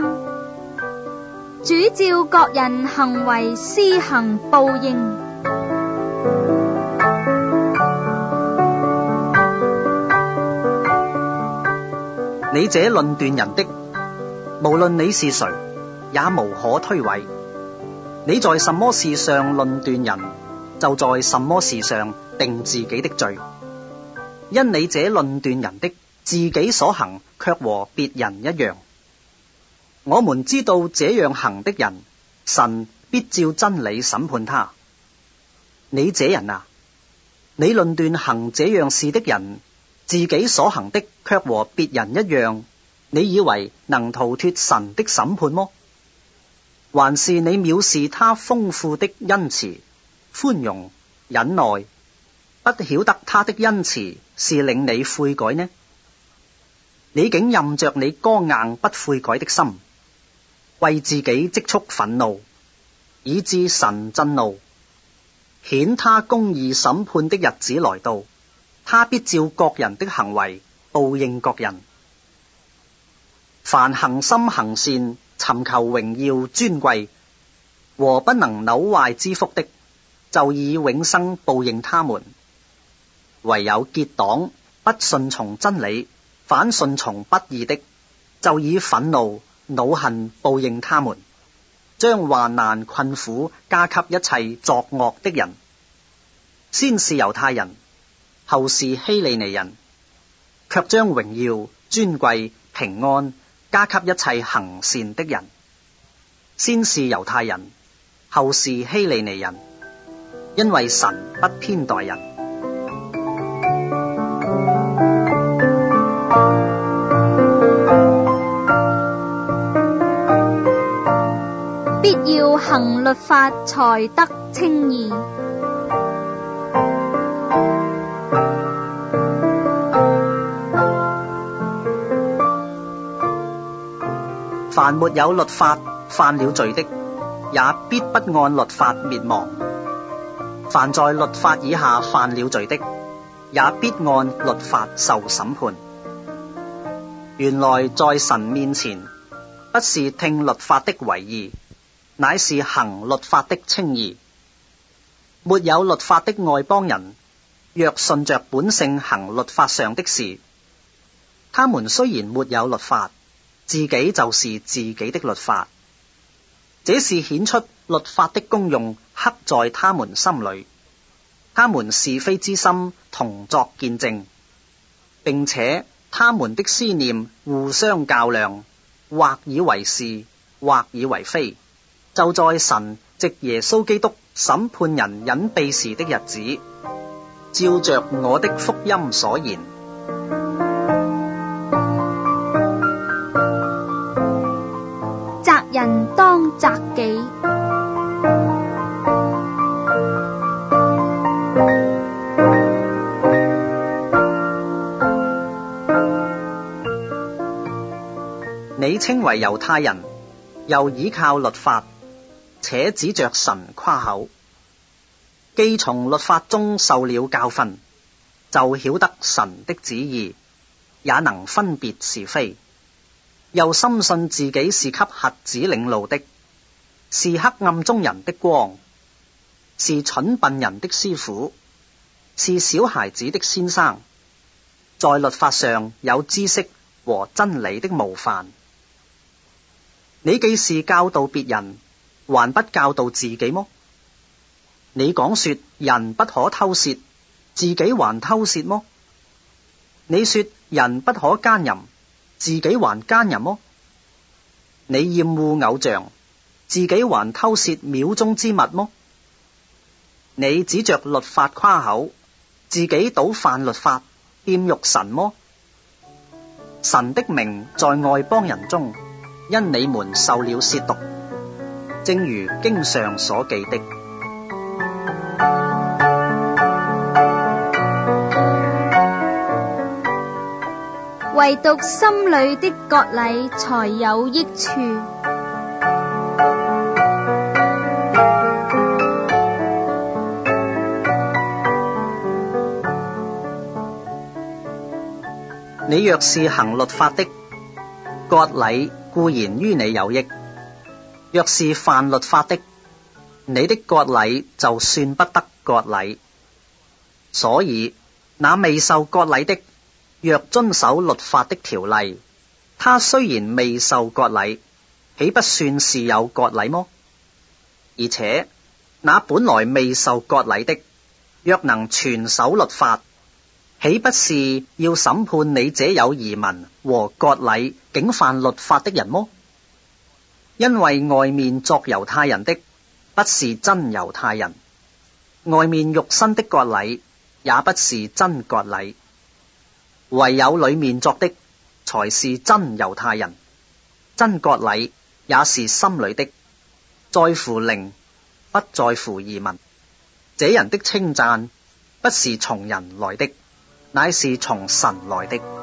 生。主照各人行為施行報應。 你這論斷人的，無論你是誰，也無可推諉。你在什麼事上論斷人，就在什麼事上定自己的罪。因你這論斷人的，自己所行卻和別人一樣。我們知道這樣行的人，神必照真理審判他。你這人啊，你論斷行這樣事的人，自己所行的卻和別人一樣，你以為能逃脫神的審判麼？還是你藐視他豐富的恩慈、寬容、忍耐，不曉得他的恩慈是令你悔改呢？你竟任着你剛硬不悔改的心，為自己積蓄憤怒，以致神震怒，顯他公義審判的日子來到，他必照各人的行為報應各人。凡恆心行善、尋求榮耀尊貴和不能朽壞之福的，就以永生報應他們；唯有結黨、不順從真理、反順從不義的，就以憤怒、惱恨報應他們，將患難困苦加給一切作惡的人。先是猶太人，後是希利尼人，卻將榮耀、尊貴、平安加給一切行善的人。先是猶太人，後是希利尼人，因為神不偏待人。 必要行律法，才得稱義。 凡沒有律法犯了罪的，也必不按律法滅亡；凡在律法以下犯了罪的，也必按律法受審判。原來在神面前，不是聽律法的為義，乃是行律法的稱義。沒有律法的外邦人，若順着本性行律法上的事，他們雖然沒有律法，自己就是自己的律法。這是顯出律法的功用刻在他們心裏，他們是非之心同作見證，並且他們的思念互相較量，或以為是，或以為非，就在神藉耶穌基督審判人隱秘時的日子，照着我的福音所言。 責人當責己。 你稱為猶太人，又倚靠律法，且指着神誇口，既從律法中受了教訓，就曉得神的旨意，也能分別是非，又深信自己是給瞎子領路的，是黑暗中人的光，是蠢笨人的師傅，是小孩子的先生，在律法上有知識和真理的模範。你既是教導別人，還不教導自己麼？你講說人不可偷竊，自己還偷竊麼？你說人不可奸淫，自己還奸淫麼？你厭惡偶像，自己還偷竊廟中之物麼？你指着律法誇口，自己倒犯律法，玷辱神麼？神的名在外邦人中，因你們受了褻瀆，正如經上所記的。 唯獨心裏的割禮才有益處。 你若是行律法的，割禮固然於你有益；若是犯律法的，你的割禮就算不得割禮。所以那未受割禮的，若遵守律法的條例，他雖然未受割禮，豈不算是有割禮麼？而且那本來未受割禮的，若能全守律法，豈不是要審判你這有儀文和割禮竟犯律法的人麼？因為外面作猶太人的，不是真猶太人；外面肉身的割禮，也不是真割禮。唯有裏面作的，才是真猶太人。真割禮也是心裏的，在乎靈，不在乎儀文。這人的稱讚不是從人來的，乃是從神來的。